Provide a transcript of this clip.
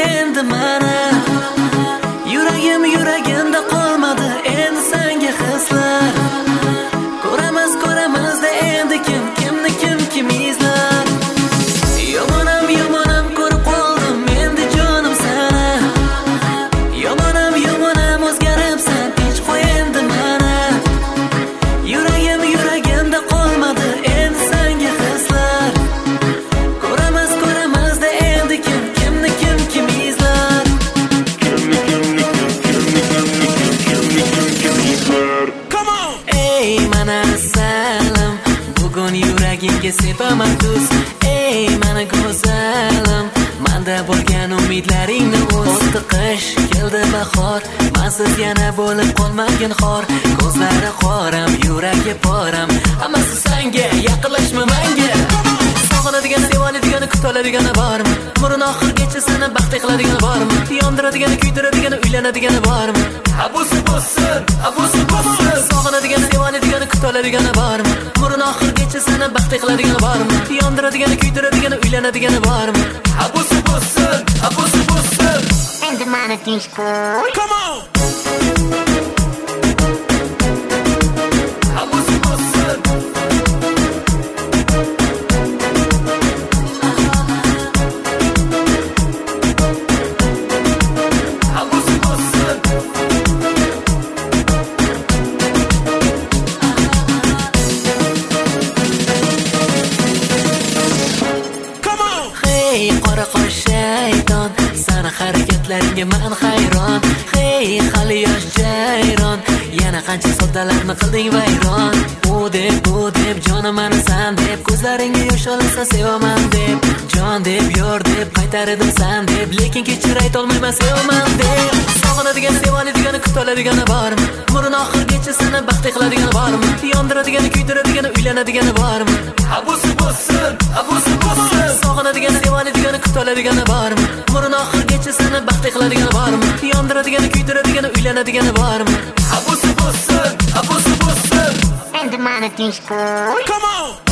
endi mana. Yuragimda qolmadi endi senga hislar. Ko'ramiz da endi kim izlar. Yomonam ko'rib qoldim endi jonim sana. Yomonam o'zgaribsan hech qo'y endi mana. Yuragimda qolmadi endi senga hislar. Ko'ramiz da endi kim izlar. Come on! Ey mana salam, bugun yuragimga sepaman tuz. Ey mana go'zalim, manda bo'lgan umidlaringni o'tdi qish, keldi bahor. Mensiz yana bo'lib qolmagin xor. Ko'zlari qoram, yuragi poram, hammasi senga, yaqinlashma menga. Sog'inadigan, sevoladigan, kutoladigan bormi? Umrning oxirigacha seni baxtli qiladigan bormi? Yondiradigan, kuydiradigan, uylanadigan bormi? Abusi bo'lsin. Sog'inadigan, sevoladigan, kutoladigan bormi? Umrning oxirigacha seni baxtli qiladigan bormi? Yondiradigan, kuydiradigan, uylanadigan bormi? Abusi bo'lsin. Endi mana tinch qo'y. Come on! Abusi bo'lsin. Abusi bo'lsin. Come on! Hey qora qosh shayton, sana harakatlaringga men hayron. Hey hali yosh jayron, yana qancha soddalarni qilding vayron. U deb jonim meni san deb, ko'zlaringga yosh olsa sevaman deb, jon deb yor deb qaytaridim san deb, lekin kechir aytolmayman sevaman deb. Sog'inadigan, sevoladigan, kutoladigan bormi? Umrning oxirigacha seni baxtli qiladigan bormi? Yondiradigan, kuydiradigan, uylanadigan bormi? Abusi bo'lsin. Sog'inadigan, sevoladigan, kutoladigan bormi? Umrning oxirigacha seni baxtli qiladigan bormi? Yondiradigan, kuydiradigan, uylanadigan bormi? Abusi bo'lsin. Endi mana tinch qo'y. Come on!